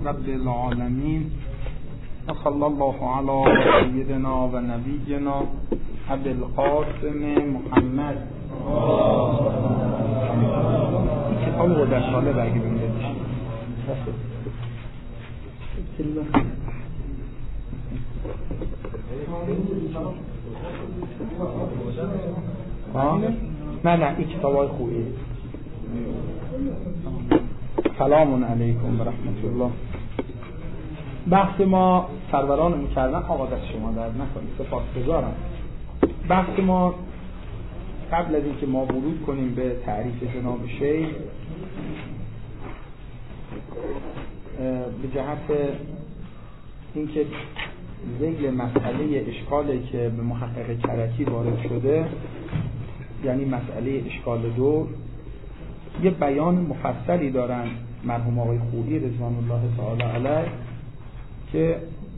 رب العالمین و صلی الله علی سیدنا و نبینا ابی القاسم محمد. این کتاب رو در ساله برگی بینید نه این کتاب های خوبی. سلام علیکم و رحمت الله. بحث ما سروران مکرم آقا دست شما درد نکنید، سپاسگزارم. بحث ما قبل از اینکه ما ورود کنیم به تعریف جناب شیخ به جهت اینکه ذیل مسئله اشکالی که به محقق کرکی وارد شده، یعنی مسئله اشکال دور، یه بیان مفصلی دارن مرحوم آقای خویی رضوان الله تعالی علیه که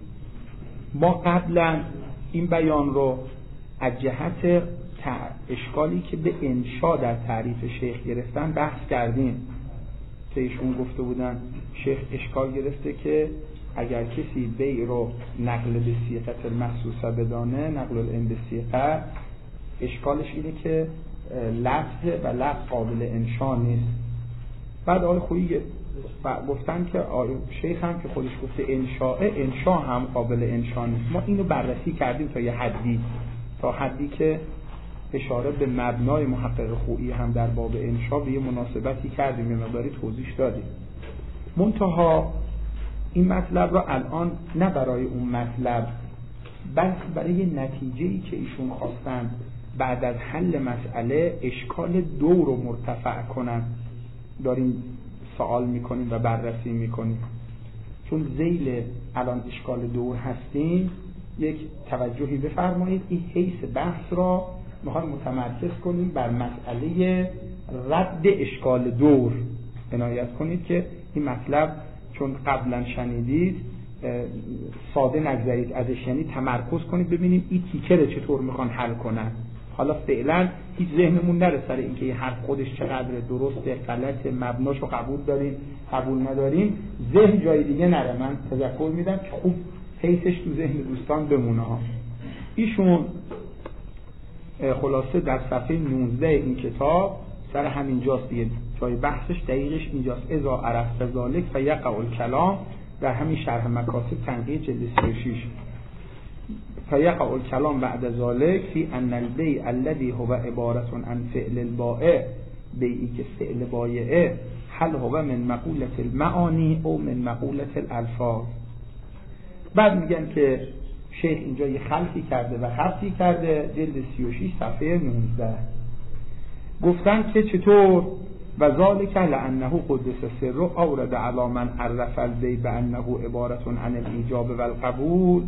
ما قبلا این بیان رو از جهت اشکالی که به انشا در تعریف شیخ گرفتن بحث کردیم که ایشون گفته بودن شیخ اشکال گرفته که اگر کسی بیع رو نقل به صیغه المحسوسه بدانه، نقل العین به صیغه، اشکالش اینه که لفظ و لفظ قابل انشا نیست. بعد آقای خویی گفتن که شیخ هم که خودش گفته انشا هم قابل انشا نیست. ما اینو بررسی کردیم تا یه حدی، تا حدی که اشاره به مبنای محقق خویی هم در باب انشا به یه مناسبتی کردیم، یه مقداری توضیح دادیم. منتها این مطلب را الان نه برای اون مطلب بلکه برای یه نتیجه‌ای که ایشون خواستن بعد از حل مسئله اشکال دور رو مرتفع کنن داریم سوال میکنیم و بررسی میکنیم. چون ذیل الان اشکال دور هستیم، یک توجهی بفرمایید، این حیث بحث را میخوایم متمرکز کنیم بر مسئله رد اشکال دور. عنایت کنید که این مطلب چون قبلا شنیدید ساده نگذارید ازش، یعنی تمرکز کنید ببینیم این تیکه رو چطور میخوان حل کنن. حالا فعلا هیچ ذهنمون نره سر اینکه یه حرف خودش چقدر درسته، غلط، مبناشو قبول داریم، قبول نداریم، ذهن جای دیگه نره. من تذکر میدم که خوب حیثش تو ذهن دوستان بمونه ها. ایشون خلاصه در صفحه 19 این کتاب سر همینجاست دیگه، جای بحثش دقیقش اینجاست. اذا عرفت ذلک فیقع الکلام، در همین شرح مکاسب تنقیه جلد 36. فیقع الکلام بعد ذلک فی ان البیع الذی هو عبارة عن فعل البائع، بیعی که فعل بایعه، هل هو من مقولة المعانی او من مقولة الالفاظ. بعد میگن که شیخ اینجا یه خلطی کرده و خطی کرده، جلد 36 صفحه 19. گفتن که چطور؟ و ذالک لانه قدس سر اورد علی من عرف البیع بانه عبارة عن الايجاب والقبول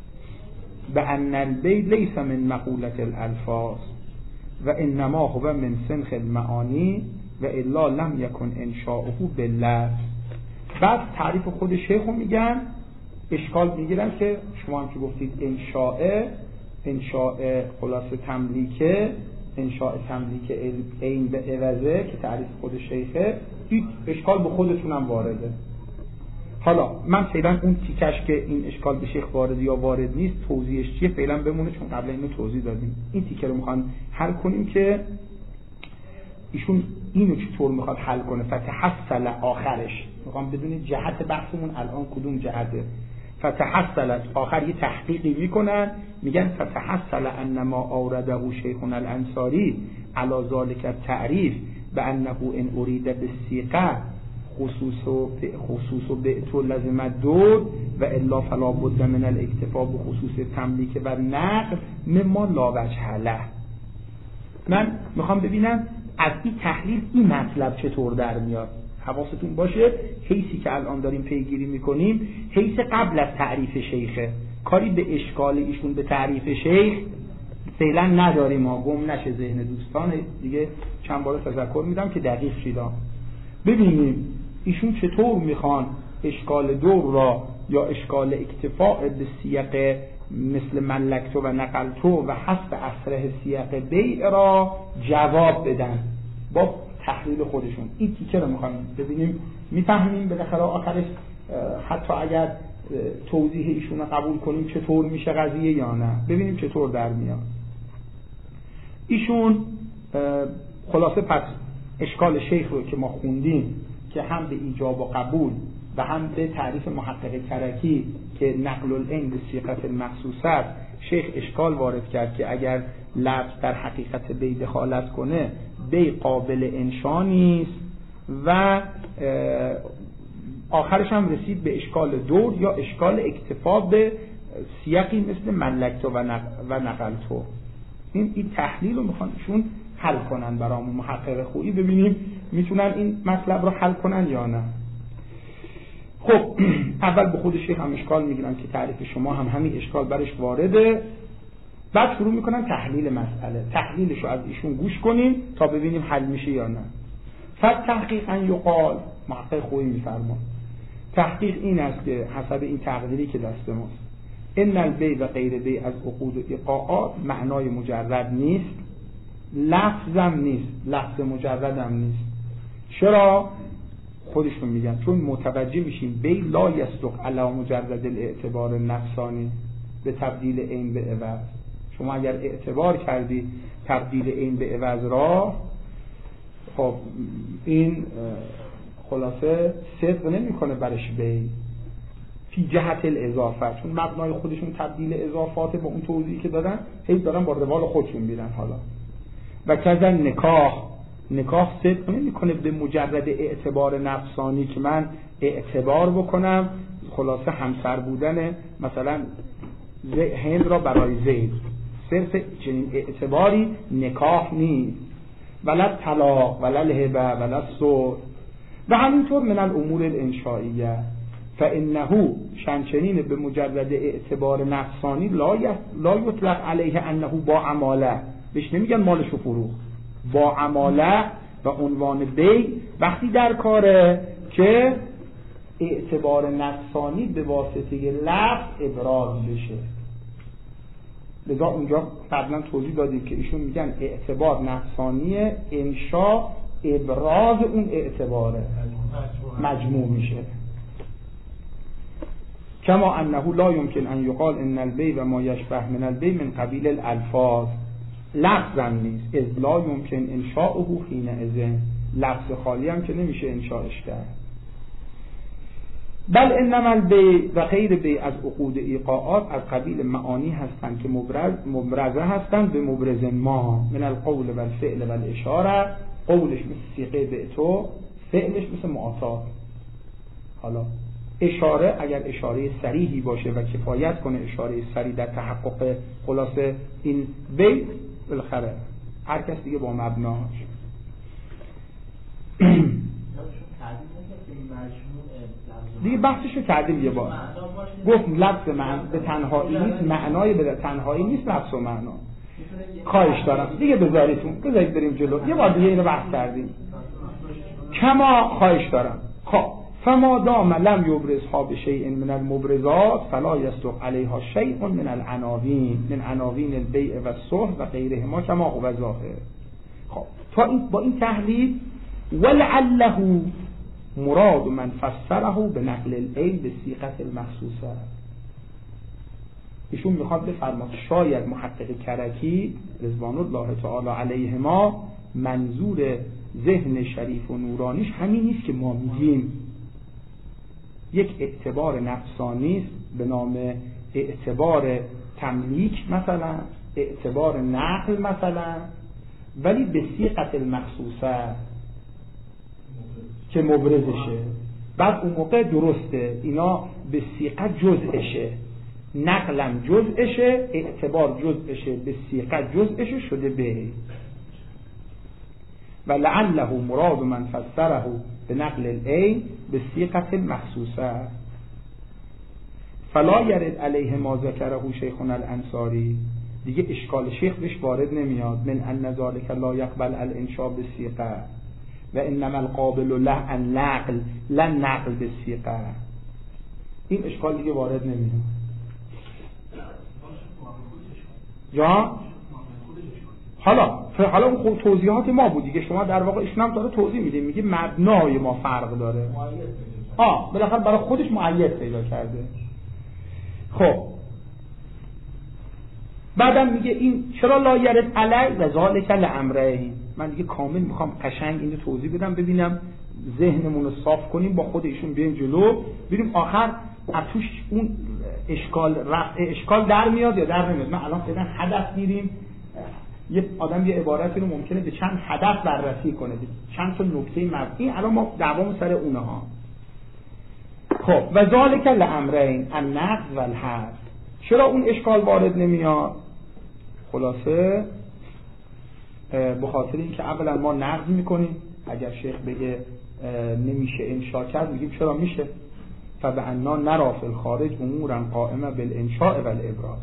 بان البیع لیس من مقولة الالفاظ و انما هو من سنخ المعانی و الا لم یکن انشاؤه باللفظ. بعد تعریف خود شیخ رو میگن، اشکال میگیرن که شما هم که گفتید انشاء خلاصه تملیکه، انشاء تملیک عین به عوضه که تعریف خود شیخه، این اشکال به خودتون هم وارده. حالا من فعلا اون تیکش که این اشکال به شیخ وارد یا وارد نیست توضیحش چیه فعلا بمونه، چون قبل اینو توضیح دادیم. این تیکه رو میخوان حل کنیم که ایشون اینو چطور میخواد حل کنه. فتحصل آخرش میخوام بدونید جهت بحثمون الان کدوم جهته. فتحصل آخر یه تحقیقی میکنن، میگن فتحصل انما آورده شیخنا الانصاری علی ذلک التعریف بانه ان اريد بالصيغه خصوص بعت لازم الدور و الا فلا بد من الاکتفاء بخصوص تملیک و نقل مما لا وجه له. من میخوام ببینم از این تحلیل این مطلب چطور در میاد. حواستون باشه حیثی که الان داریم پیگیری میکنیم حیث قبل از تعریف شیخه، کاری به اشکال ایشون به تعریف شیخ فعلا نداریم، ما گم نشه ذهن دوستان دیگه. چند بار تذکر میدم که دقیق شیدان ببینیم ایشون چطور میخوان اشکال دور را یا اشکال اکتفاء به سیاق مثل ملکتو و نقلتو و حسب اصره سیاق بیع را جواب بدن با تحلیل خودشون. این تیکه رو میخوایم ببینیم، میفهمیم بالاخره آخرش حتی اگر توضیح ایشون رو قبول کنیم چطور میشه قضیه یا نه، ببینیم چطور در میاد. ایشون خلاصه پس اشکال شیخ رو که ما خوندیم که هم به ایجاب و قبول و هم به تعریف محقق کرکی که نقل العین به صیغه المخصوص است، شیخ اشکال وارد کرد که اگر لفظ در حقیقت بی دخالت کنه بی قابل انشا نیست و آخرش هم رسید به اشکال دور یا اشکال اکتفا به سیاقی مثل ملکتو و نقلتو. این تحلیل رو میخوانشون حل کنن برامون، محقق خویی، ببینیم میتونن این مطلب رو حل کنن یا نه. خب اول به خود شیخ هم اشکال میگیرن که تعریف شما هم همین اشکال برش وارده، بعد شروع میکنن تحلیل مسئله. تحلیلش رو از ایشون گوش کنیم تا ببینیم حل میشه یا نه. فتحقیقا یقال، محقق خویی میفرمان تحقیق این است که حسب این تقدیری که دست ماست، ان البی و غیر بی از عقود و ایقاعات معنای مجرد نیست، لفظم نیست، لفظ مجردم نیست. چرا؟ خودشون میگن چون متوجه میشیم بی لا یصدق علی مجرد الاعتبار نفسانی به تبدیل عین به عوض. شما اگر اعتبار کردی تبدیل عین به عوض را، خب این خلاصه صدق نمیکنه برش بی فی جهت الاضافه، چون مبنای خودشون تبدیل اضافات با اون توضیحی که دادن هی دارن با روال خودشون میرن. حالا و کذا نکاح صدق نمیکنه به مجرد اعتبار نفسانی که من اعتبار بکنم خلاصه همسر بودن مثلا هند را برای زید، صرف چنین اعتباری نکاح نیست، ولا طلاق ولا الهبه ولا صلح و همینطور من الامور الانشائیه فانه شنچنین به مجرد اعتبار نفسانی لا یطلق علیه انه با عماله، بهش نمیگن مالشو فروخت، با عماله و عنوان بی وقتی در کاره که اعتبار نفسانی به واسطه لفظ ابراز بشه. لذا اونجا قبلا توضیح دادیم که ایشون میگن اعتبار نفسانی انشا ابراز اون اعتباره مجموع میشه. کما انه لا یمکن ان یقال ان البی و ما یشبه من البی من قبیل الالفاظ، لفظم نیست، از لا یمکن انشاؤه حینئذ، لفظ خالی هم که نمیشه انشاءش کرد. بل انما البی و غیر بی از عقود ایقاعات از قبیل معانی هستند که مبرزه هستند به مبرز ما من القول و الفعل و الاشاره، قولش مثل صیغه بعتو، فعلش مثل معاطات. حالا اشاره اگر اشاره صریحی باشه و کفایت کنه اشاره صریح در تحقق خلاصه این بی، بالاخره هر کس دیگه با مبناش. دیگه بحثشو کردیم یه بار، گفت لفظ من به تنهایی نیست، معنای به تنهایی نیست لفظ و معنا. خواهش دارم دیگه بذارید بریم جلو، یه بار دیگه اینو بحث کردیم. کما خواهش دارم. خب فما دام لم یبرزها بشیء من المبرزات فلا یصدق علیها شیء من العناوین من عناوین البیع و الصلح و غیرهما کما هو ظاهر. خب تا این با این تحلیل ولعله مراد من فسره به نقل العین به صیغه المخصوصه، ایشون میخواد بفرماد شاید محقق کرکی رضوان الله تعالی علیهما منظور ذهن شریف و نورانیش همین نیست که ما میگیم، یک اعتبار نفسانی است به نام اعتبار تملیک مثلا، اعتبار نقل مثلا، ولی به صیغه المخصوصه که مبرزشه. بعد اون موقع درسته اینا به صیغه جزءشه، نقلم جزءشه، اعتبار جزءشه، به صیغه جزءشه شده به و لعله مراد من فسره به نقل العین به صیغه المخصوصه فلا یرد علیه ما ذکره شیخنا الانصاری. دیگه اشکال شیخ بهش وارد نمیاد من ان ذلک لا یقبل الانشاء بالصیغه و انما القابل له النقل لا نقل بالصیغه، این اشکال دیگه وارد نمیاد. یا حالا اون توضیحات ما بود دیگه، شما در واقع ایشون هم داره توضیح میده، میگه مبنای ما فرق داره. بالاخره برای خودش مؤید پیدا کرده. خب بعدم میگه این چرا لا یرد علی و ذالک لامرین. من دیگه کامل میخوام قشنگ اینو توضیح بدم، ببینم ذهنمون رو صاف کنیم، با خود ایشون بیایم جلو، ببینیم آخر از توش اون اشکال در میاد یا در نمیاد. من الان فعلا هدف میریم، یه آدم یه عبارتی رو ممکنه به چند هدف بررسی کنه، به چند تا نکته مبنی، الان ما دعوامون سر اونها. خب و ذالک لامرین النقض و الحذف. چرا اون اشکال وارد نمیاد؟ خلاصه به خاطر اینکه اولا ما نقض میکنیم، اگر شیخ بگه نمیشه انشاء کرد میگیم چرا میشه، فبأننا نرى فی الخارج امورا قائمه بالانشاء والابراز.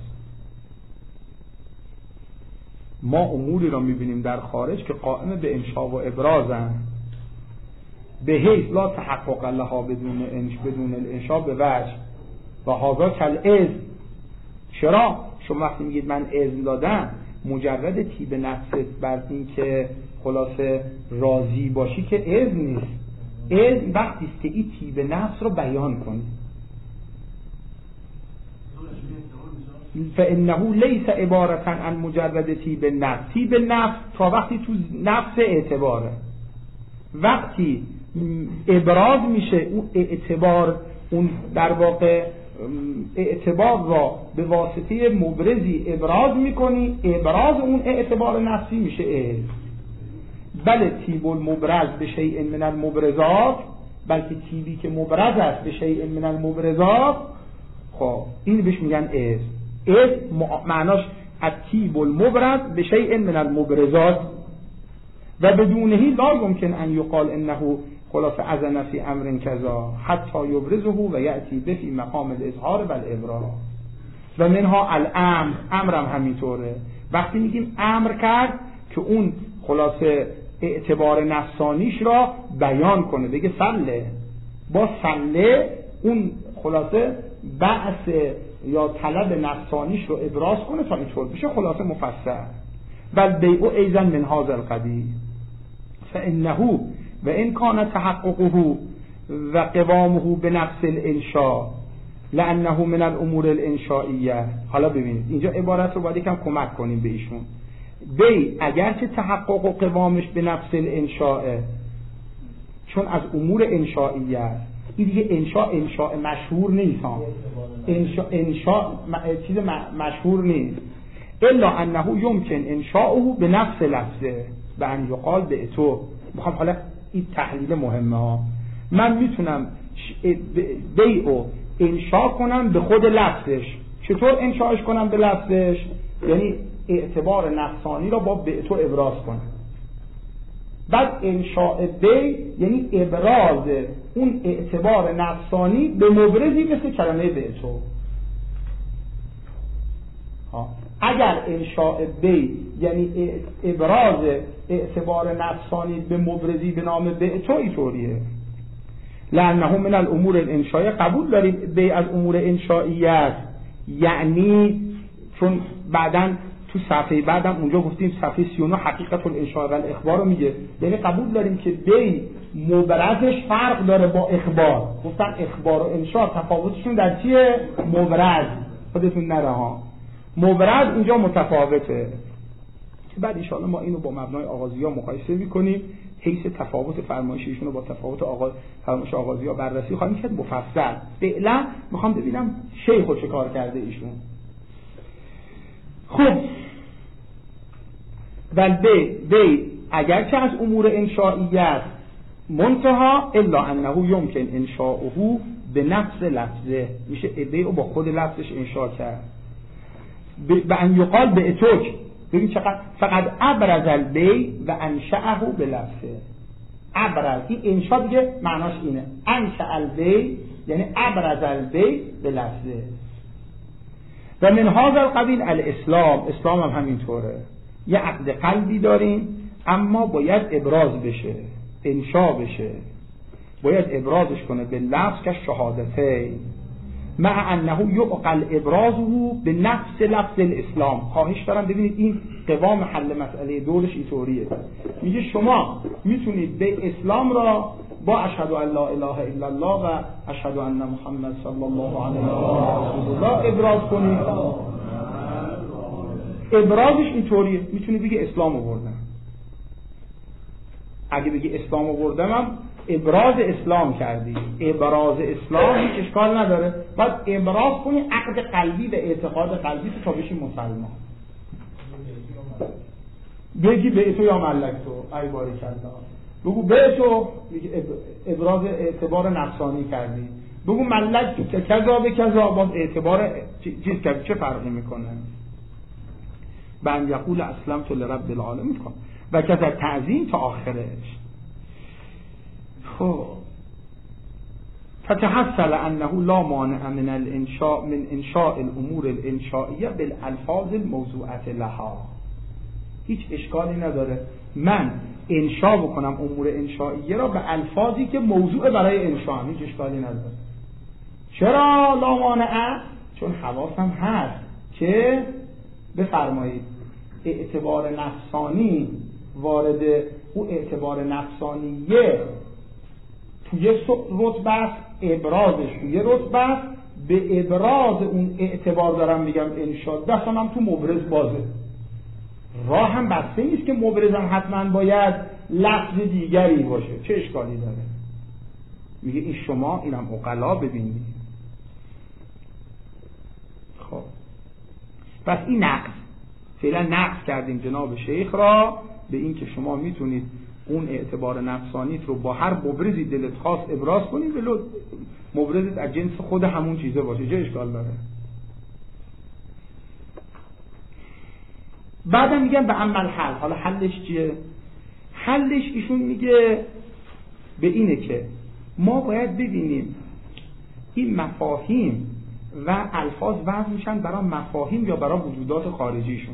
ما اموری را میبینیم در خارج که قائمه به انشاء و ابرازن، به حیث لا تحقق لها بدون الانشاء به وجه و هذا کالاذن. چرا؟ شما وقتی میگید من اذن دادم، مجرد طیب نفست بر این که خلاصه راضی باشی که اذن نیست. اذن وقتی است که این طیب نفس رو بیان کنی. فانه لیس عبارة عن مجرد طیب نفس. طیب نفس تا وقتی تو نفس اعتباره، وقتی ابراز میشه اون اعتبار، اون در واقع اعتبار را به واسطه مبرزی ابراز میکنی، ابراز اون اعتبار نفسی میشه اذن. بله طیب المبرز به شیء من المبرزات، بلکه طیبی که مبرز است به شیء من المبرزات، خب این بهش میگن اذن. اذن معناش الطیب المبرز به شیء من المبرزات و بدونهی لا یمکن ان یقال انه خلاص اذن فی امر کذا حتی یبرزه و یأتی به فی مقام الاظهار و الابراز. و منها الامر، امرم همینطوره. وقتی میگیم امر کرد که اون خلاصه اعتبار نفسانیش را بیان کنه، بگه صله، با صله اون خلاصه بعث یا طلب نفسانیش رو ابراز کنه تا اینطور بشه خلاصه مفسر. بل بیع ایضا من هذا القبیل فانه و ان کان تحققه و قوامه به نفس الانشاء لانه من الامور الانشائیه. حالا ببینید اینجا عبارت رو باید یکم کمک کنیم به ایشون. بی اگرچه تحقق و قوامش به نفس الانشاء، چون از امور انشائیه است، این دیگه انشاء مشهور نیست، انشاء چیز مشهور نیست. الا انه یمکن انشاؤه به نفس لفظه و ان یقال به تو. میخوام حالا این تحلیل مهمه ها. من میتونم بیعو انشاء کنم به خود لفظش. چطور انشاءش کنم به لفظش؟ یعنی اعتبار نفسانی را با بیعتو ابراز کنم. بعد انشاء بی یعنی ابراز اون اعتبار نفسانی به مبرزی مثل کلمه بیعتو. اگر انشاء بی یعنی ابراز اعتبار نفسانی به مبرزی به نام بیعتو، اینطوریه. لانه من الامور الانشائیه، قبول داریم بی از امور انشائیه است، یعنی چون بعدن تو صفحه بعدم اونجا گفتیم صفحه 39 حقیقت الانشاء و الاخبار رو میگه، یعنی قبول داریم که بی مبرزش فرق داره با اخبار. گفتن اخبار و انشاء تفاوتشون در چیه؟ مبرز. خودتون نره ها، مبرز اینجا متفاوته. بعد ان شاء الله ما اینو با مبنای آغازی‌ها مقایسه می‌کنیم، حیث تفاوت فرمایش ایشون رو با تفاوت فرمایش آغازی‌ها بررسی خواهیم کرد مفصل. فعلا میخوام ببینم شیخو چه کار کرده ایشون. خب ولی بی اگرچه از امور انشائیه است، منتها الا انه یمکن انشاؤه به نفس لفظه، میشه بی رو با خود لفظش انشاء کرد. به ان یقال به اتوک، ببین چقدر فقط ابرز البی و انشأه به لفظه. ابرز این انشاء دیگه معناش اینه، انشأ البی یعنی ابرز البی به لفظه. و من هذا القبیل الاسلام، اسلام هم همینطوره. یه عقد قلبی داریم اما باید ابراز بشه، انشاء بشه، باید ابرازش کنه به لفظ که شهادتین. مع انه یعقل ابرازه به نفس لفظ الاسلام. خواهش دارم ببینید این قوام حل مسئله دورش اینطوریه. میگه شما میتونید به اسلام را با اشهد ان لا اله الا الله و اشهد ان محمد صلی الله علیه و الله ابراز کنید. ابرازش اینطوریه، میتونی بگی اسلام آوردم. اگه بگی اسلام آوردم هم ابراز اسلام کردی. ابراز اسلام هیچ اشکال نداره، باید ابراز کنی عقد قلبی و اعتقاد قلبی تو تا بشی مسلمان. بگی به تو یا ملک تو ای باریک الله، بگو به تو ابراز اعتبار نفسانی کردی، بگو ملک تو که کذا به کذا باز اعتبار چیز کردی. چه فرقی میکنه؟ بن یقول اسلمت لرب العالمین کن و کذا تعظیم تا آخرش. خب فتحصل انه لا مانع من الانشاء من انشاء الامور الانشائیه بالالفاظ الموضوعه لها. هیچ اشکالی نداره من انشا بکنم امور انشائیه را به الفاظی که موضوع برای انشاء، هیچ اشکالی نداره. چرا لا مانع؟ چون حواسم هست که بفرمایید اعتبار نفسانی وارد او اعتبار نفسانیه توی رتبه است، ابرازش توی رتبه است. به ابراز اون اعتبار دارم میگم انشاء، دستم هم تو مبرز بازه، راه هم بسته نیست که مبرزم حتما باید لفظ دیگری باشه. چه اشکالی داره؟ میگه این شما اینم عقلا ببینید. خب پس این نقص، فعلا نقص کردیم جناب شیخ را به این که شما میتونید اون اعتبار نفسانیت رو با هر مبرزی دلت خواست ابراز کنید، ولو مبرزت از جنس خود همون چیزه باشه. چه اشکال داره؟ بعدم میگن به عمل حل. حالا حلش چیه؟ حلش ایشون میگه به اینه که ما باید ببینیم این مفاهیم و الفاظ وضع میشن برای مفاهیم یا برای وجودات خارجیشون.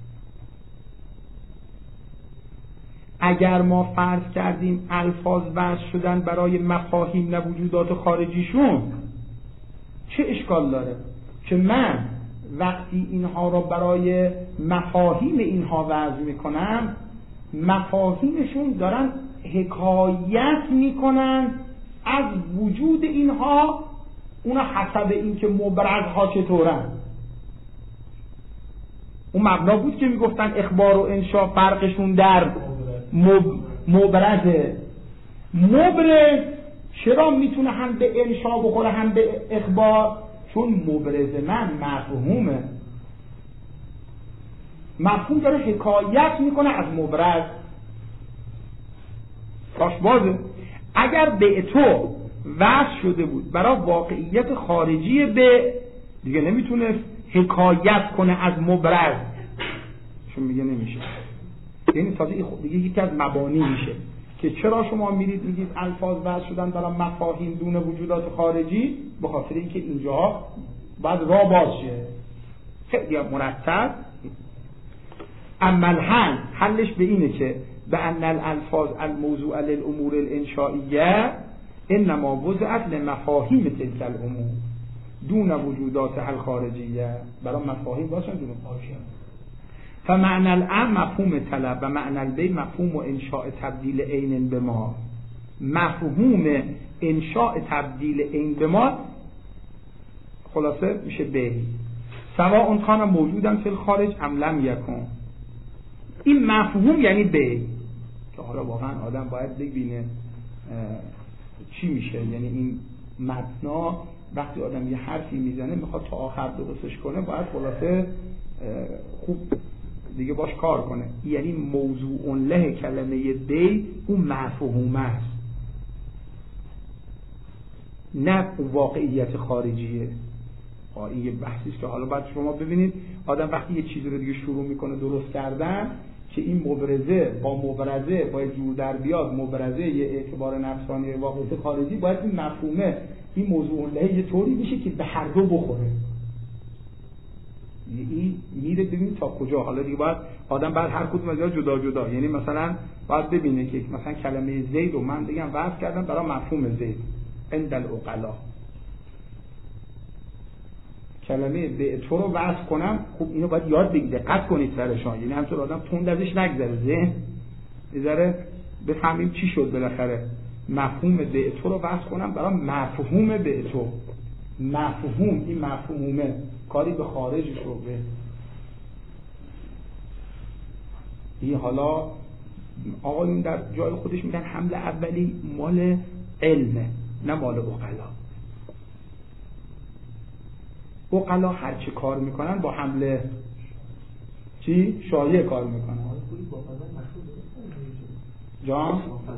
اگر ما فرض کردیم الفاظ وضع شدن برای مفاهیم نه وجودات خارجیشون، چه اشکال داره که من وقتی اینها را برای مفاهیم اینها وضع میکنم، مفاهیمشون دارن حکایت میکنن از وجود اینها، اونا حسب این که مبرزها چطورن. اون مبنا بود که میگفتن اخبار و انشا فرقشون در مبرزه. مبرز چرا میتونه هم به انشا بخوره هم به اخبار؟ چون مبرز من مفهومه، مفهوم داره حکایت میکنه از مبرز. کاش بازه. اگر به تو وصل شده بود برای واقعیت خارجی به، دیگه نمیتونه حکایت کنه از مبرز، چون میگه نمیشه. یعنی تازه دیگه یکی از مبانی میشه که چرا شما میگید الفاظ وضع شدن برای مفاهیم دون وجودات خارجی، به خاطر اینکه اینجا باید راه باز شه خیلی مرتب. اما الحل، حلش به اینه که به ان الالفاظ الموضوع للامور الانشائیه انما وضعت لمفاهیم تلك الامور دون وجودات الخارجیه. برای مفاهیم باشن دون خارجیه. فمعنى الام مفهوم طلب و معنى البی مفهوم و انشاء تبدیل عین به ما. مفهوم انشاء تبدیل عین به ما خلاصه میشه بی، سواء کان موجودن فی الخارج ام لم یکن. این مفهوم یعنی بی که حالا واقعا آدم باید ببینه چی میشه. یعنی این متنا وقتی آدم یه حرفی میزنه میخواد تا آخر درستش کنه، باید خلاصه خوب دیگه باش کار کنه. یعنی موضوع له کلمه بی اون مفهوم است، نه واقعیت خارجیه. این یه بحثیست که حالا باید شما ببینید آدم وقتی یه چیزی رو دیگه شروع میکنه درست کردن که این مبرزه با مبرزه باید جور در بیاد، مبرزه یه اعتبار نفسانی واقعیت خارجی، باید این مفهومه این موضوع له یه طوری بشه که به هر دو بخوره. این میره ببینید تا کجا. حالا دیگه باید آدم بعد هر کدوم از اینا جدا جدا، یعنی مثلا باید ببینه که مثلا کلمه زید رو من بگم وضع کردم برای مفهوم زید عند العقلا، کلمه به تو رو وصل کنم، خب اینو باید یاد بگیرید، دقت کنید سرشان، یعنی همطور آدم تند ازش نگذره، ذهن بذاره بفهمیم چی شد بالاخره. مفهوم به تو رو وصل کنم برای مفهوم به تو. مفهوم، این مفهومه کاری به خارجش رو به این. حالا آقایون در جای خودش میگن حمله اولی مال علمه نه مال عقلا. عقلا هر چه کار میکنن با حمله چی؟ شایع کار میکنن. جان؟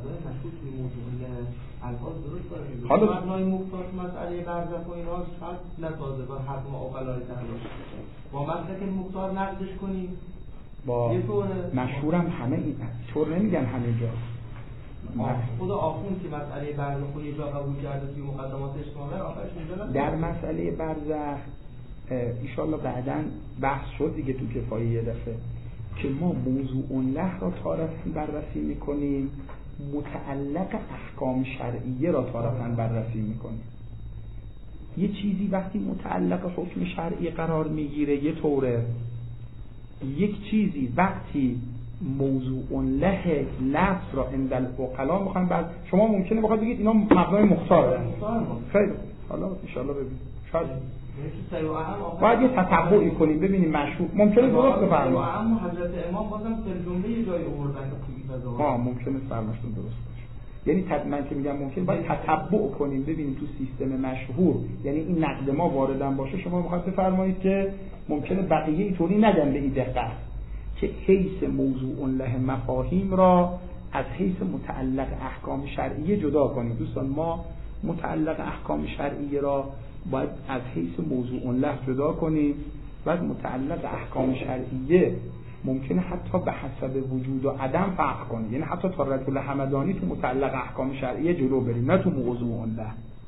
حالا مبنای مختار مسئله برزخ و اینا شاید نسازگار حرف ما عقلای تحلیل با مسلک مختار نقدش کنیم. با مشهورم همه این طور نمیگن همه جا. خود آخوند که مسئله برزخ رو یه جا قبول کرده توی مقدمات اجتماعی آخرش اونجا در مسئله برزخ ایشالله بعداً بحث شد دیگه تو کفایه یه دفعه که ما موضوع له را تارفاً بررسی میکنیم، متعلق احکام شرعیه را تارفاً بررسی میکنیم. یه چیزی وقتی متعلق حکم شرعی قرار میگیره یه طوره، یک چیزی وقتی موضوع له لفظ را عند العقلا میخوایم. بعد شما ممکنه بخواید بگید اینا مبنای مختاره. خیلی حالا ان شاء الله ببینیم شاید باید یه تتبعی کنیم ببینیم مشهور ممکنه درست بفرمایید. اما حضرت امام بازم ترجمه یه جای آوردن که ممکنه فرمایشتون درست باشه. یعنی من که میگم ممکنه باید تتبع کنیم ببینیم تو سیستم مشهور، یعنی این نقد ما واردن باشه. شما میخواید بفرمایید که ممکنه بقیه اینطوری ندن به این دقت که حیث موضوع له مفاهیم را از حیث متعلق احکام شرعیه جدا کنیم. دوستان ما متعلق احکام شرعیه را باید از حیث موضوع له جدا کنیم. بعد متعلق احکام شرعیه ممکنه حتی به حسب وجود و عدم فرق کنه، یعنی حتی تا رجل همدانی تو متعلق احکام شرعیه جلو بریم نه تو موضوع له.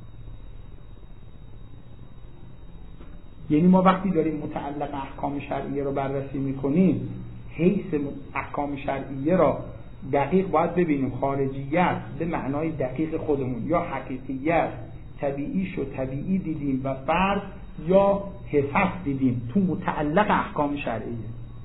یعنی ما وقتی داریم متعلق احکام شرعیه رو بررسی میکنیم حیث احکام شرعیه را دقیق باید ببینیم. خارجیت به معنای دقیق خودمون یا حقیقیت، طبیعیش و طبیعی دیدیم و فرض یا حساس دیدیم تو متعلق احکام شرعیه.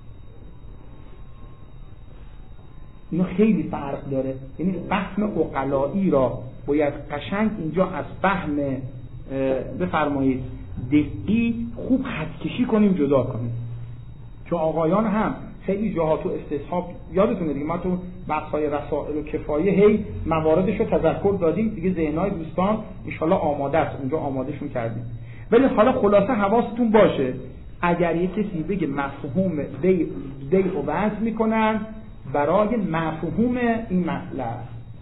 اینو خیلی فرق داره. یعنی فهم عقلایی را باید قشنگ اینجا از فهم بفرمایید دقیق خوب خطکشی کنیم، جدا کنیم. چون آقایان هم خیلی جاها تو استصحاب یادتونه دیگه ما تو بحث‌های رسائل و کفایه هی مواردش رو تذکر دادیم دیگه، ذهن‌های دوستان ان شاءالله آماده است، اونجا آمادهشون کردیم. ولی حالا خلاصه حواستون باشه اگر یک کسی بگه مفهوم بیع و وضع میکنن برای مفهوم این مطلب،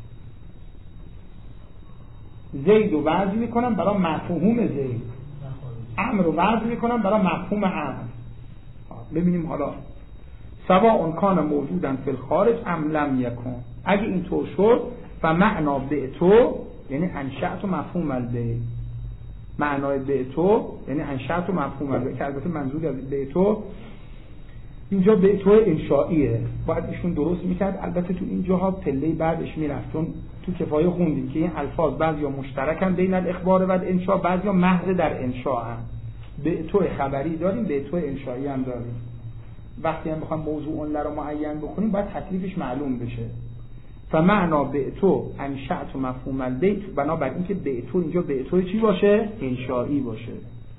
زید و وضع میکنن برای مفهوم زید، امر و وضع میکنن برای مفهوم امر. ببینیم حالا سواء کان موجودن فی الخارج ام لم یکن. اگه اینطور شد فمعنا بعتو یعنی انشأت و مفهوم البیع. معنای بعتو یعنی انشأت و مفهوم البیع که البته منظور از بعتو اینجا بعتو انشائیه، باید ایشون درست میکرد. البته تو این جاها پله بعدش میرفت، چون تو کفایه خوندیم که این الفاظ بعضیا مشترکن بین الاخبار و الانشاء، بعضیا محض در انشاء هم. بعتو خبری داریم، بعتو انشایی هم داریم. وقتی هم بخوام موضوع له رو معین بکنیم باید تکلیفش معلوم بشه. فمعنا بعتو انشأت و مفهوم البیع، بنابراین اینکه بعتو اینجا بعتو چی باشه؟ انشایی باشه.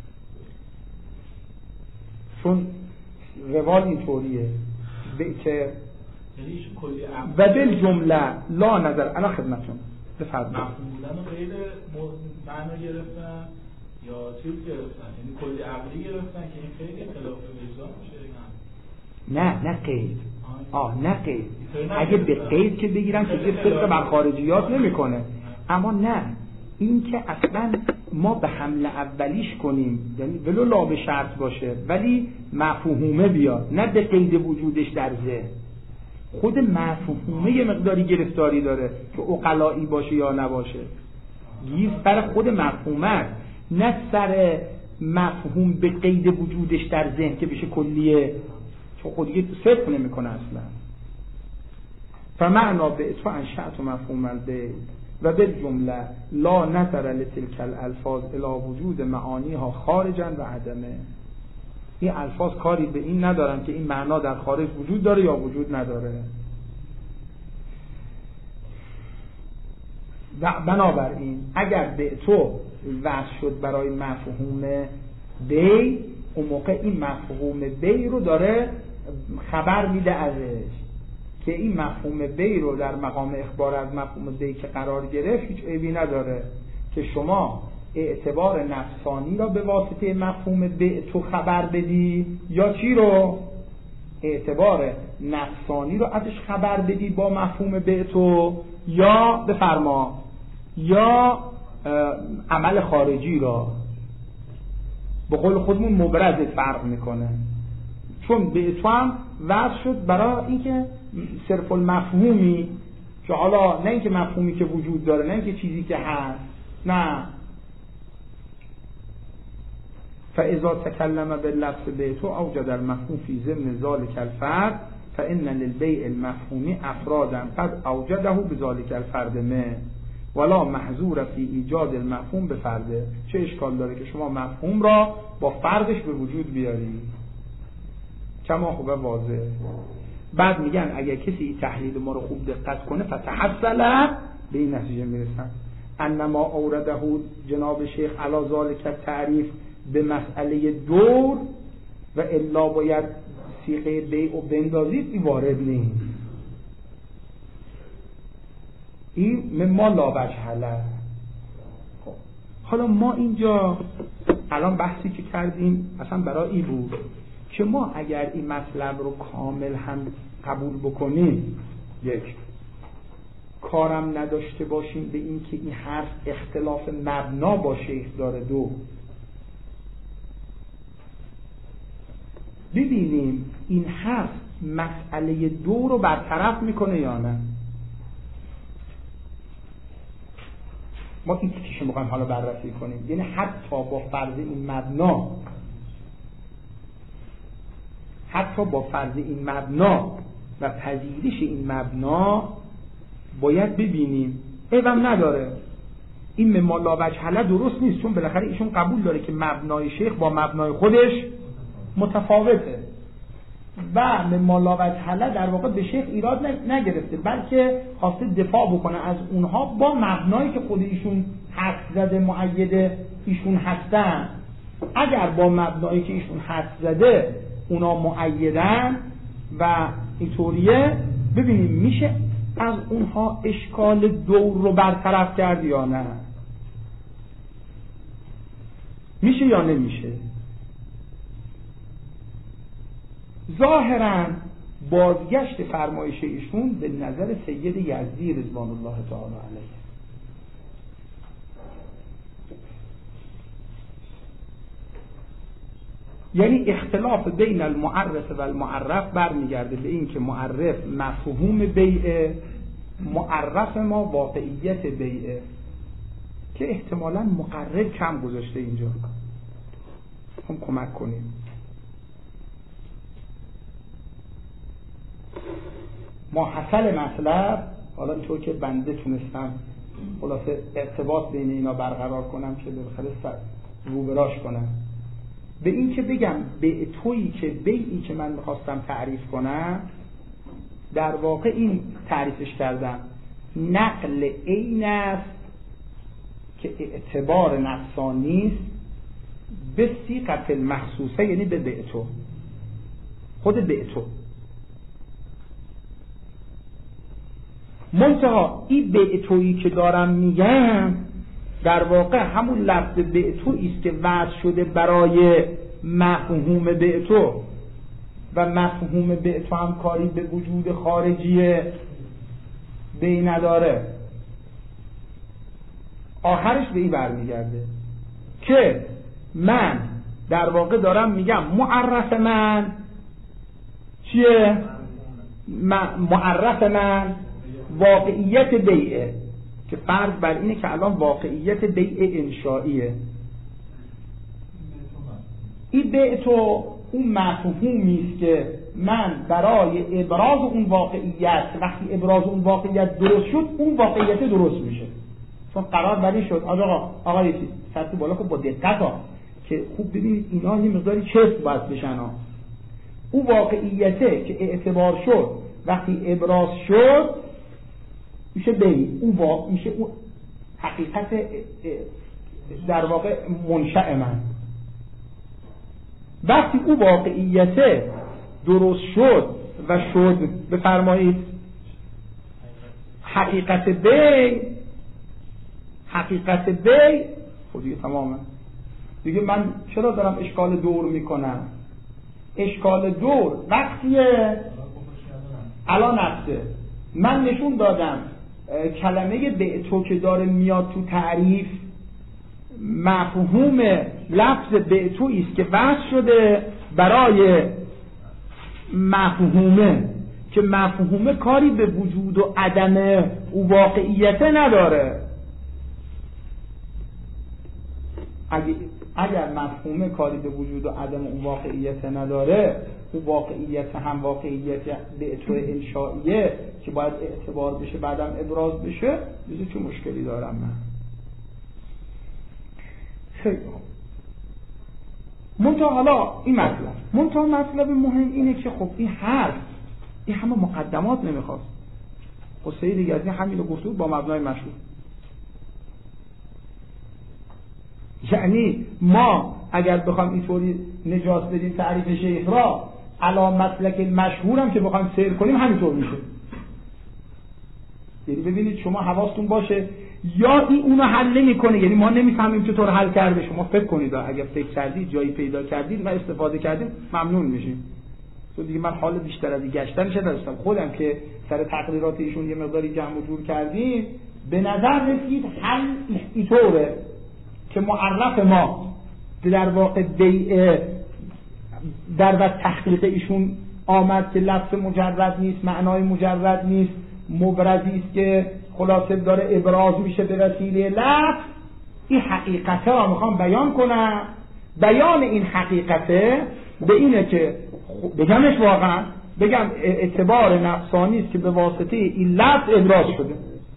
چون روال اینطوریه که و دل جمله لا نظر علی خدمتون بفرمایید. مفهوم بودن رو غیر معنا گرفتن یا چیز گرفتن، یعنی کلی عقلی گرفتن که این خیلی خلاف وجدان میشه. نه قید. نه قید. اگه به قید که بگیرن که یه فقه بر خارجیات نمیکنه، اما نه این که اصلا ما به حمله اولیش کنیم، یعنی ولو لا به شرط باشه ولی مفهومه بیاد، نه به قید وجودش در ذهن. خود مفهومه یه مقداری گرفتاری داره که عقلایی باشه یا نباشه. گیر سر خود مفهومه، نه سر مفهوم به قید وجودش در ذهن که بشه کلیه، چون خودی صرف نمیکنه اصلا. فمعنا بعتو انشأت و مفهوم البیع و بالجمله لا نظر لتلك الالفاظ الی وجود معانیها خارجا و عدمه. این الفاظ کاری به این ندارن که این معنا در خارج وجود داره یا وجود نداره. و بنابراین اگر به تو وضع شد برای مفهوم بی، اون موقع این مفهوم بی رو داره خبر میده ازش که این مفهوم بی رو در مقام اخبار از مفهوم بی که قرار گرفت هیچ عیبی نداره که شما اعتبار نفسانی را به واسطه مفهوم بی تو خبر بدی، یا چی رو؟ اعتبار نفسانی رو ازش خبر بدی با مفهوم بی تو، یا بفرما یا عمل خارجی را. به قول خودمون مبرز فرق میکنه، چون به تو هم وضع شد برای اینکه صرف المفهومی که حالا نه اینکه مفهومی که وجود داره، نه اینکه چیزی که هست، نه. فاذا تکلم باللفظ بیت اوجد المفهوم فی ضمن ذلک الفرد فان للبیع المفهومی افرادا قد اوجده بذلک الفرد ما ولا محظور فی ایجاد المفهوم به فرده. چه اشکال داره که شما مفهوم را با فردش به وجود بیاری؟ کما خوبه واضح. بعد میگن اگر کسی تحلیل ما رو خوب دقت کنه فتحصل به این نتیجه میرسن انما اورده جناب شیخ علی ذالک تعریف به مسئله دور و الا باید صیغه بیع و بندازید، این وارد نیست. این مما لا وجه له. حالا ما اینجا الان بحثی که کردیم اصلا برای این بود که ما اگر این مطلب رو کامل هم قبول بکنیم، یک، کارم نداشته باشیم به این که این حرف اختلاف مبنا با شیخ داره، دو، ببینیم این حرف مسئله دو رو برطرف میکنه یا نه. ما این تیکیشو میخوایم حالا بررسی کنیم، یعنی حتی با فرض این مبنا و پذیرش این مبنا باید ببینیم ایوام نداره این مما لا وجه له درست نیست، چون بالاخره ایشون قبول داره که مبنای شیخ با مبنای خودش متفاوته و مما لا وجه له در واقع به شیخ ایراد نگرفته، بلکه خواسته دفاع بکنه از اونها با مبنایی که خود ایشون حد زده مؤید ایشون هستن. اگر با مبنایی که ایشون حد زده اونا مؤیدن و اینطوریه، ببینیم میشه از اونها اشکال دور رو برطرف کرد یا نه، میشه یا نمیشه. ظاهرا بازگشت فرمایش ایشون به نظر سید یزدی رضوان الله تعالی علیه. یعنی اختلاف بین المعرف و المعرف برمیگرده به این که معرف مفهوم بیعه، معرف ما واقعیت بیعه، که احتمالاً مقرر کم گذاشته اینجا، هم کمک کنیم. ما حاصل مطلب حالا اینطور که بنده تونستم خلاصه ارتباط بین اینا برقرار کنم که بالاخره روبراش کنم به این که بگم به تویی که بیعی که من میخواستم تعریف کنم در واقع این تعریفش کردم نقل عین است که اعتبار نفسانی است به صیغه المخصوصه، یعنی به بیعتو، خود بیعتو. منتها این بیعتویی که دارم میگم در واقع همون لفظ بیعتویی است که وضع شده برای مفهوم بیعتو و مفهوم بیعتو هم کاری به وجود خارجی بی نداره. آخرش به این برمیگرده که من در واقع دارم میگم معرف من چیه؟ معرف من واقعیت بیعه، که فرض بر اینه که الان واقعیت بیع انشائیه. این بیع تو اون مفهومی است که من برای ابراز اون واقعیت، وقتی ابراز اون واقعیت درست شد اون واقعیت درست میشه. چون قرار بر این شد آقا یه چیز سطح بالا خب با دقت ها که خوب ببینید اینا یه مقداری چست باید بشن ها. او واقعیته که اعتبار شد وقتی ابراز شد میشه میشه اون حقیقت در واقع منشأ من. وقتی او واقعیته درست شد و شد بفرمایید حقیقت بی خب دیگه تمامه دیگه. من چرا دارم اشکال دور میکنم؟ اشکال دور وقتیه الان نفسه. من نشون دادم کلمه بعتو که داره میاد تو تعریف مفهوم لفظ بعتویی است که وضع شده برای مفهومه که مفهومه کاری به وجود و عدم او واقعیت نداره. اگر مفهومه کاری به وجود و عدم اون واقعیت نداره، اون واقعیت هم واقعیت بعتو انشائیه که باید اعتبار بشه بعدم ابراز بشه، دیگه چه مشکلی دارم من؟ خیلی خوب. منتها حالا این مطلب مهم اینه که خب این حرف این همه مقدمات نمیخواست. خب سید دیگه از این همینو گفته بود با مبنای مشهور. یعنی ما اگر بخوام اینطوری نجات بدیم تعریف شیخ را علی مسلک مشهورم که بخوام سیر کنیم همینطور میشه. یعنی ببینید شما حواستون باشه یا این اونو حل نمیکنه، یعنی ما نمیفهمیم چطور حل کرده. شما فکر کنید اگر فکر کردید جایی پیدا کردید و استفاده کردید ممنون میشیم. تو دیگه من حال بیشتر از این گشتنش نداشتم. خودم که سر تقریرات ایشون یه مقداری جمع و جور کردیم به نظر رسید حل اینطوره که معرف ما در واقع بیعه در وقت تحقیق ایشون آمد که لفظ مجرد نیست، معنای مجرد نیست، مبرزی است که خلاصه داره ابراز میشه به وسیله لفظ. این حقیقته را میخوام بیان کنم. بیان این حقیقته به اینه که بگمش واقعا بگم اعتبار نفسانی است که به واسطه این لفظ ابراز شده.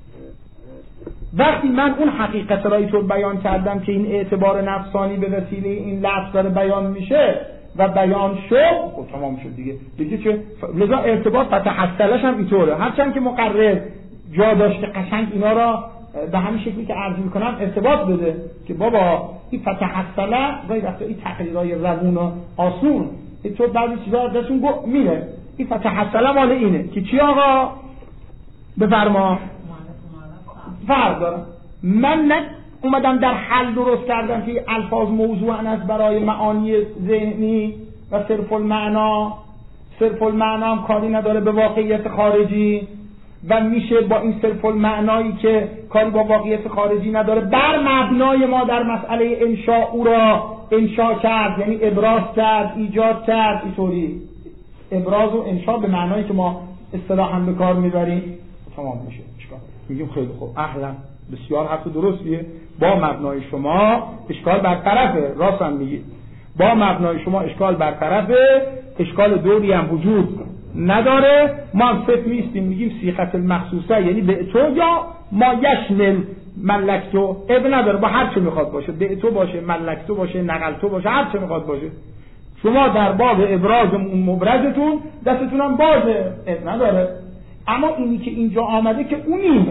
وقتی من اون حقیقت را اینطور بیان کردم که این اعتبار نفسانی به وسیله این لفظ داره بیان میشه و بیان شد، خب تمام شد دیگه چه لذا ارتباط فتحصلش هم اینطوره. هرچند که مقرر جا داشت که قشنگ اینا را به همین شکلی که عرض میکنم ارتباط بده که بابا این فتحصله گاهی وقتا این تقریرای روون و آسون اینطور بعضی چیزا دستون میره. این فتحصله مال اینه که چی آقا بفرما فرق داره. من اومدم در حل درست کردم که الفاظ موضوعن است برای معانی ذهنی و صرف المعنا هم کاری نداره به واقعیت خارجی و میشه با این صرف المعنایی که کاری با واقعیت خارجی نداره بر مبنای ما در مسئله انشاء او را انشاء کرد، یعنی ابراز کرد، ایجاد کرد. اینطوری ابراز و انشاء به معنایی که ما اصطلاحاً به کار میبریم تمام میشه. میگیم خیلی خوب اهلا بسیار حرف درستیه، با مبنای شما اشکال برطرفه. راست هم میگید با مبنای شما اشکال برطرفه، اشکال دوری هم وجود نداره. ما هم صرف میستیم میگیم صیغه المخصوصه یعنی به تو یا ما یشمل ملکتو اب نداره، با هر چه میخواد باشه، به تو باشه، ملکتو باشه، نقلتو باشه، هر چه میخواد باشه. شما در باب ابراز اون مبرزتون دستتون هم بازه، اب نداره. اما اینی که اینجا آمده که اونی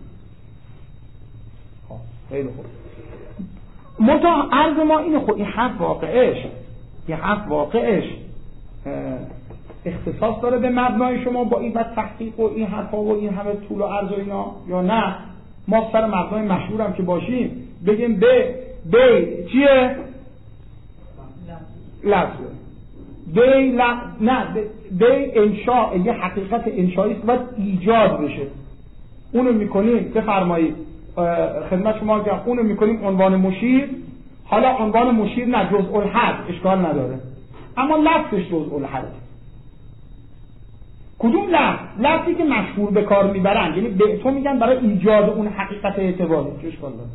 خیلی خوب. عرض ما اینه. خب این حرف واقعش اختصاص داره به مبنای شما با این وقت تحقیق و این حرفا و این همه طول و عرض و اینا یا نه؟ ما سر مبنای مشهورم که باشیم بگیم به چیه؟ لفظه به انشاء یه حقیقت انشایی است و ایجاد بشه. اونو میکنیم بفرمایید خدمت شما که اونو میکنیم عنوان مشیر. حالا عنوان مشیر نه جزء الحد اشکال نداره، اما لفظش جزء الحد. کدوم لفظی که مشهور به کار میبرن، یعنی به تو میگن برای ایجاد اون حقیقت اعتباری، چه اشکال داره؟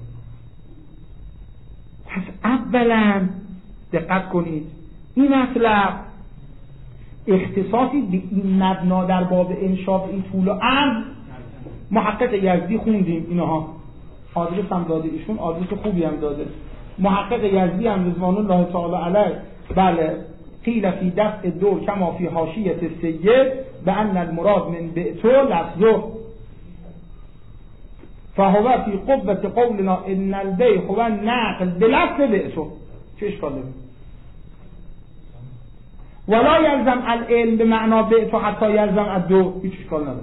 پس اولا دقت کنید این مطلب اختصاصی به این مبنا در باب انشاء این طول و عرض محقق یزدی خوندیم اینها آدرس هم داده ایشون، آدرس خوبی هم داده. محقق یزدی هم رضوان الله تعالی علیه بله قیل فی دفع دو کما فی حاشیه السید بأن المراد من بعتو لفظه فهو فی قوة قولنا ان البیع هو النقل بلفظ بعتو. چه اشکال داره؟ ولا یلزم العلم به معنا بعتو حتی یلزم الدو. هیچ اشکال نداره.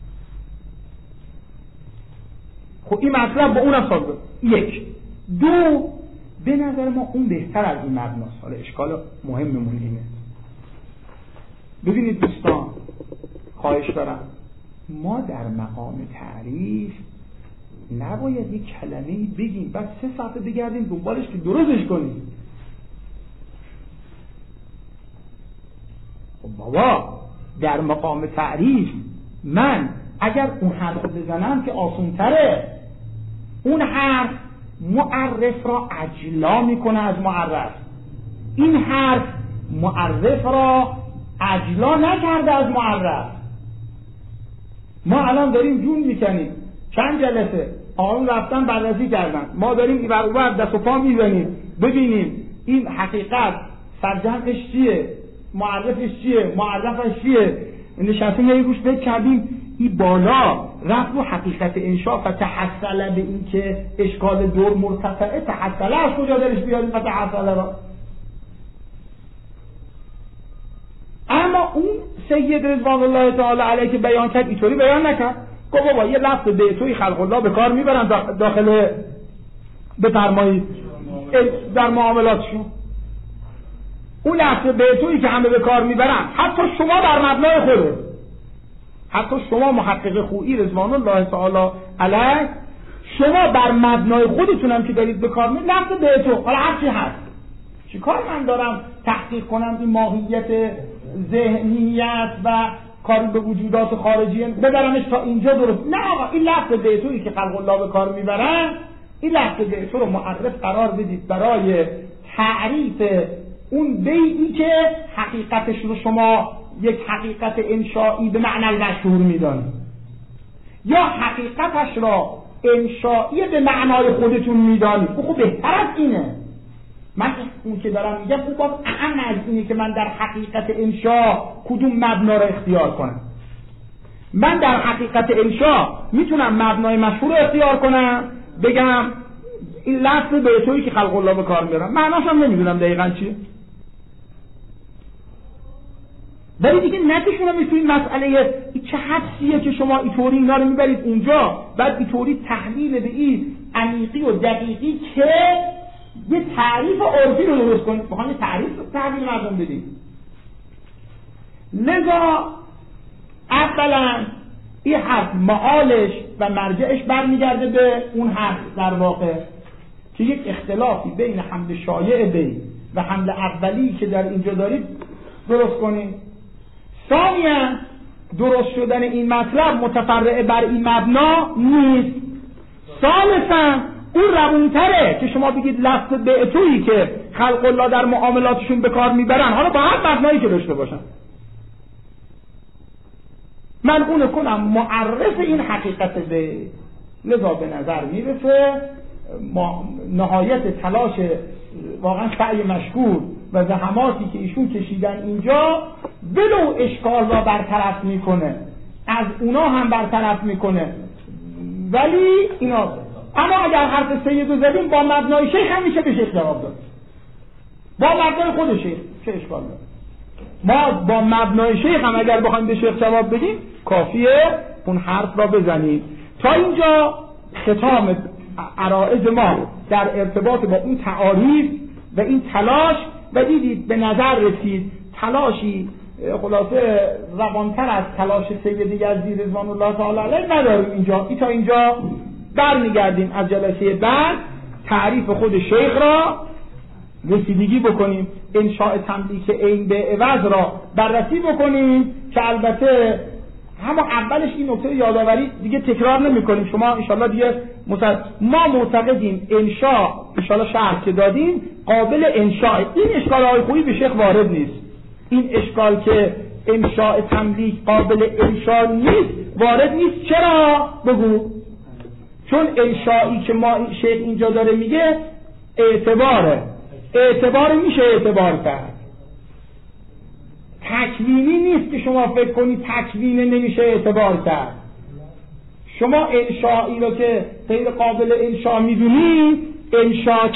خب این مطلب با اونم سازه. یک. دو، به نظر ما اون بهتر از این مبناست. حالا اشکال مهممون اینه. ببینید دوستان، خواهش دارم ما در مقام تعریف نباید یک کلمه‌ای بگیم بعد 3 صفحه بگردیم دنبالش که درستش کنیم. خب بابا در مقام تعریف من اگر اون حرف بزنم که آسان‌تره. اون حرف معرف را اجلا میکنه از معرف، این حرف معرف را اجلا نکرده از معرف. ما الان داریم جون میکنیم، چند جلسه آقایون رفتن بررسی کردن، ما داریم این بر دست و پا میزنیم ببینیم این حقیقت سرجمعش چیه، معرفش چیه، معرفش چیه. نشستیم یه گوش فکر کردیم این بالا رفت رو حقیقت انشاء و تحصله به این که اشکال دور مرتفعه. تحصله از کجا درش بیاریم و تحصله را؟ اما اون سید رضوان الله تعالی علیه که بیان کرد اینطوری بیان نکرد. گفت بابا یه لفظ بعتوی خلق الله به کار میبرن داخل بفرمایید در معاملاتشون. اون لفظ بعتویی که همه به کار میبرن حتی شما بر مبنای خوده، حتی شما محقق خویی رضوان الله تعالی علیه شما بر مبنای خودتون هم که دارید به کار میبرید لفظ بعتو، حالا هر چی هست چی کار من دارم تحقیق کنم این ماهیت ذهنیت و کاری به وجودات خارجی ببرمش تا اینجا درست. نه آقا این لفظ بعتویی که خلق الله به کار میبرن این لفظ بعتو رو معرف قرار بدید برای تعریف اون بیعی که حقیقتش رو شما یک حقیقت انشائی به معنی مشهور میدانید یا حقیقتش را انشائی به معنای خودتون میدانید. خب بهتر از اینه. من اون که دارم میگم خوب باز اهم از اینه که من در حقیقت انشاء کدوم مبنا را اختیار کنم. من در حقیقت انشاء میتونم مبنای مشهور رو اختیار کنم، بگم این لفظ بعتویی که خلق الله به کار میبرم معناش هم نمیدونم دقیقاً چیه، ولی دیگه نکشونم توی این مسئله چه حدسیه که شما اینطوری اینا رو میبرید اونجا بعد اینطوری تحلیل به این عمیقی و دقیقی که یه تعریف عرفی رو درست کنید، بخواید یه تعریف رو تحویل مردم بدید. لذا اولا این حرف معالش و مرجعش برمیگرده به اون حرف در واقع که یک اختلافی بین حمل شایع بی و حمل اولی که در اینجا دارید درست کنید. ثانیاً درست شدن این مطلب متفرع بر این مبنا نیست. ثالثاً اون روونتره که شما بگید لفظ بعتویی که خلق الله در معاملاتشون به کار میبرن حالا با هر مبنایی که داشته باشن من اونو کنم معرف این حقیقت به. لذا به نظر میرسه نهایت تلاش واقعا سعی مشکور و زحماتی که ایشون کشیدن اینجا بلو اشکال را برطرف میکنه، از اونا هم برطرف میکنه، ولی اینا اما اگر حرف سید رو زدیم با مبنای شیخ هم میشه به شیخ جواب داد، با مبنای خود شیخ چه اشکال داره؟ ما با مبنای شیخ هم اگر بخوایم به شیخ جواب بدیم کافیه اون حرف را بزنیم. تا اینجا ختام عرائض ما در ارتباط با اون تعاریف و این تلاش و دیدید به نظر رسید تلاشی خلاصه روانتر از تلاش سید یزدی رضوان الله تعالی علیه نداریم اینجا. تا اینجا برمیگردیم از جلسه بعد تعریف خود شیخ را رسیدگی بکنیم، انشاء تملیک عین به عوض را بررسی بکنیم که البته همون اولش این نکته یادآوری دیگه تکرار نمی‌کنیم. شما ان شاءالله دیگه ما معتقدیم انشاء ان شاءالله شرح که دادیم قابل انشاء. این اشکال‌های خوبی به شیخ وارد نیست. این اشکال که انشاء تملیک قابل انشاء نیست وارد نیست. چرا؟ بگو. چون انشایی که ما شیخ اینجا داره میگه اعتبار میشه اعتبار کرد، تکوینی نیست که شما فکر کنید تکوینه نمیشه اعتبار کرد. شما انشایی رو که غیر قابل انشا میدونی انشا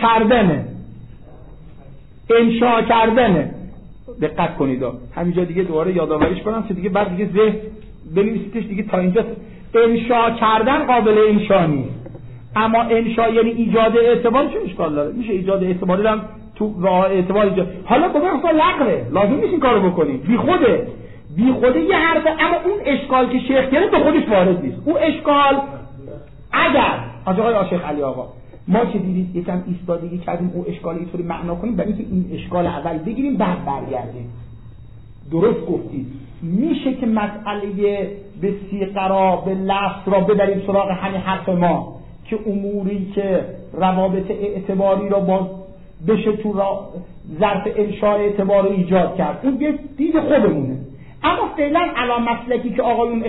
کردنه. دقت کنید همینجا دیگه دوباره یادآوریش کنم که دیگه بعد دیگه ذهن بنویسیدش دیگه تا اینجا. انشا کردن قابل انشا نیست، اما انشا یعنی ایجاد اعتبار. چه اشکال داره؟ میشه ایجاد اعتباری هم تو راه اعتبار ایجاد. حالا بگم اصلا لغوه، لازم نیست این کارو بکنی، بی خوده یه حرفه، اما اون اشکال که شیخ گرفت به خودش وارد نیست. اون اشکال اگر آقای شیخ علی آقا ما که دیدید یکم ایستادگی کردیم اون اشکال اینطوری معنا کنیم، برای اینکه این اشکال اول بگیریم بعد برگردیم. درست گفتید، میشه که مسئله به صیغه به لفظ را ببریم سراغ همین حرف ما که اموری که روابط اعتباری را با بشه تو ظرف انشاء اعتبار رو ایجاد کرد، اون یه دید خودمونه. اما فعلا علامت مسلکی که آقایون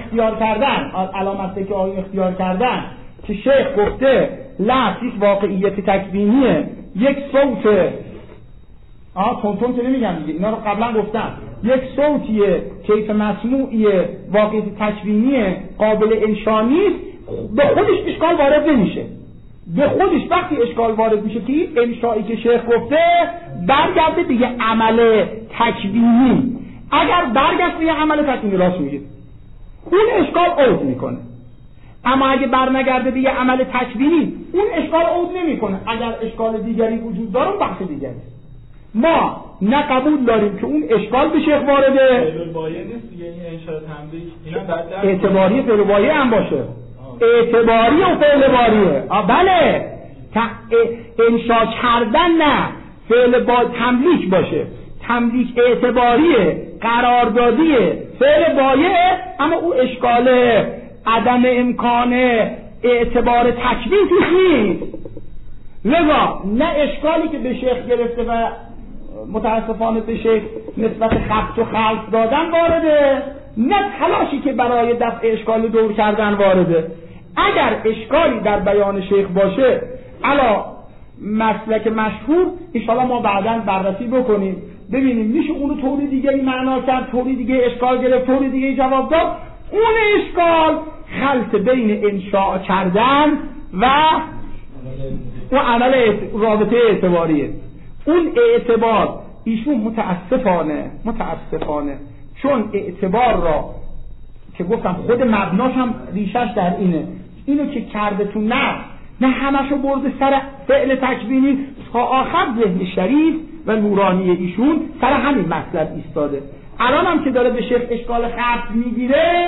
اختیار کردن که شیخ گفته لفظ یک واقعیت تکوینیه، یک صوت تون که نمیگم دیگه، اینا رو قبلا گفتم، یک صوتیه کیف مسموعیه واقعیت تکوینیه قابل انشا نیست، به خودش اشکال وارد نمیشه. به خودش وقتی اشکال وارد میشه که این انشایی که شیخ گفته برگرده دیگه عمل تکوینی. اگر برگشت به یه عمل تکوینی، راست میگید، اون اشکال عود میکنه. اما اگه برنگرده به یه عمل تکوینی، اون اشکال عود نمیکنه. اگر اشکال دیگری وجود داره بحث دیگری. ما نه قبول داریم که اون اشکال به شیخ وارده، فعل بایه نیست دیگه، این انشاء تملیک اینا اعتباری فعل بایه هم باشه، اعتباری و فعل باریه. بله، انشاء کردن نه، فعل با تملیک باشه، تملیک اعتباریه، قراردادیه، فعل بایه، اما او اشکال عدم امکان اعتبار تکوین توش نیست. لذا نه اشکالی که به شیخ گرفته و متاسفانه به شیخ نسبت خبط و خلط دادن وارده، نه تلاشی که برای دفع اشکال دور کردن وارده. اگر اشکالی در بیان شیخ باشه علا مسلک مشهور، انشاءالله ما بعداً بررسی بکنیم ببینیم میشه اونو طوری دیگه معنا کرد، طوری دیگه اشکال گرفت، طوری دیگه جواب داد. اون اشکال خلط بین انشاء کردن و اون عمل رابطه اعتباریه. اون اعتبار ایشون متاسفانه چون اعتبار را که گفتم خود مبناش هم ریشش در اینو که کرده تو نه همشو برده سر فعل تکوینی، تا آخر ذهن شریف و نورانی ایشون سر همین مطلب ایستاده. الان هم که داره به شیخ اشکال خط میگیره،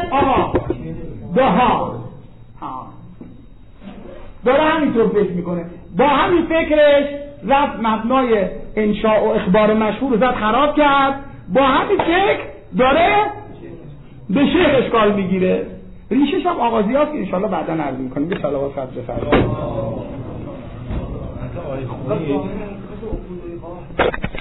داره همینطور فکر میکنه، با همین فکرش رفت مبنای انشاء و اخبار مشهور رو زد خراب کرد، با همین فکر داره به شیخ اشکال میگیره. ریشش هم آغازی هست که انشاءالله بعدا عرض میکنیم. به صلوات فرد بفرمایید.